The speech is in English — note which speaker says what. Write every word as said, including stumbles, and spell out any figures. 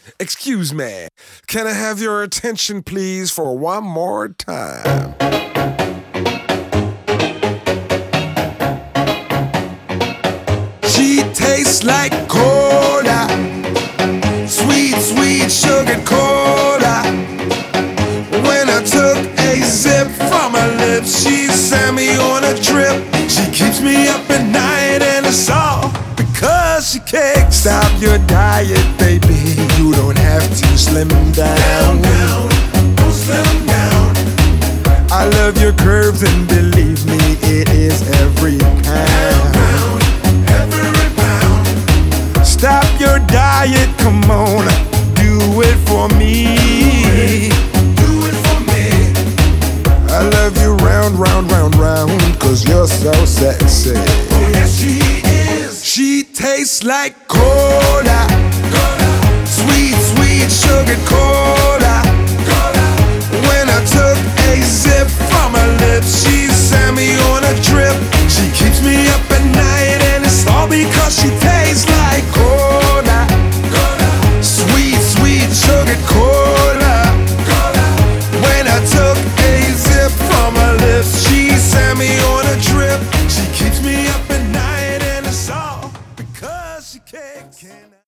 Speaker 1: Excuse me, can I have your attention please for one more time? She tastes like cola, sweet, sweet sugar cola. When I took a sip from her lips, she sent me on a trip. She keeps me up at night and it's all because she can't stop your diet, baby. You don't have to slim down.
Speaker 2: Down, down, don't slim down.
Speaker 1: I love your curves and believe me, it is every pound.
Speaker 2: Pound, every pound.
Speaker 1: Stop your diet, come on, do it for me.
Speaker 2: Do it for me.
Speaker 1: I love you round, round, round, round, cause you're so sexy.
Speaker 2: Oh yes she is.
Speaker 1: She tastes like cola,
Speaker 2: Cola,
Speaker 1: sweet, sweet sugar cola.
Speaker 2: cola.
Speaker 1: When I took a sip from her lips, she sent me on a trip. She keeps me up at night and it's all because she tastes like cola,
Speaker 2: Cola,
Speaker 1: sweet, sweet sugar cola.
Speaker 2: cola.
Speaker 1: When I took a sip from her lips, she sent me on a trip. She keeps me up at night and it's all because she can't.